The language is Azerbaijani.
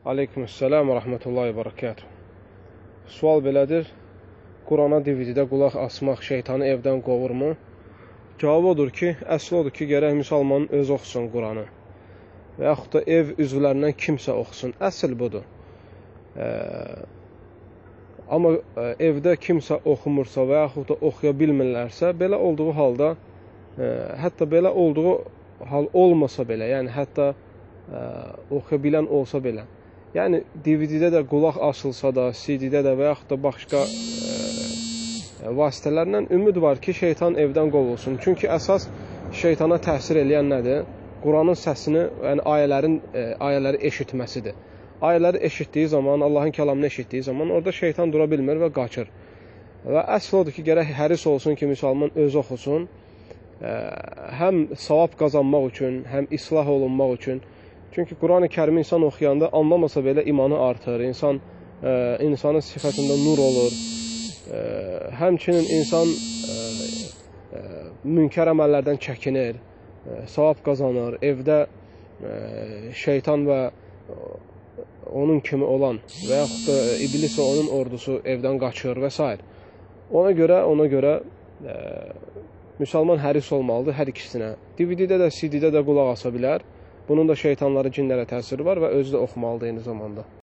Aleykümselam və rəhmətullahi və barakatuh. Sual belədir: Qurana DVD-də qulaq asmaq şeytanı evdən qovurmu? Cavab odur ki, əsl odur ki, gərək müsəlmanın özü oxusun Quranı və yaxud da ev üzvlərindən kimsə oxusun. Əsl budur. Amma evdə kimsə oxumursa və yaxud da oxuya bilmirlərsə, belə olduğu halda, hətta belə olduğu hal olmasa belə, yəni hətta oxuya bilən olsa belə, yəni DVD-də də qulaq asılsa da, CD-də də və yaxud da başqa vasitələrlə ümid var ki, şeytan evdən qovulsun. Çünki əsas şeytana təsir eləyən nədir? Quranın səsini, yəni ayələri eşitməsidir. Ayələri eşitdiyi zaman, Allahın kəlamını eşitdiyi zaman orada şeytan dura bilmir və qaçır. Və əsl odur ki, gərək həris olsun ki, müsəlman özü oxusun. Həm savab qazanmaq üçün, həm islah olunmaq üçün. Çünki Quran-ı Kərimi insan oxuyanda anlamasa belə imanı artır, insanın sifətində nur olur. Həmçinin insan münkər əməllərdən çəkinir, savab qazanır, evdə şeytan və onun kimi olan və yaxud da iblis və onun ordusu evdən qaçır və s. Ona görə müsəlman həris olmalıdır hər ikisinə. DVD-də də, CD-də də qulaq asa bilər. Bunun da şeytanları, cinlərə təsiri var və özü də oxumalıdır eyni zamanda.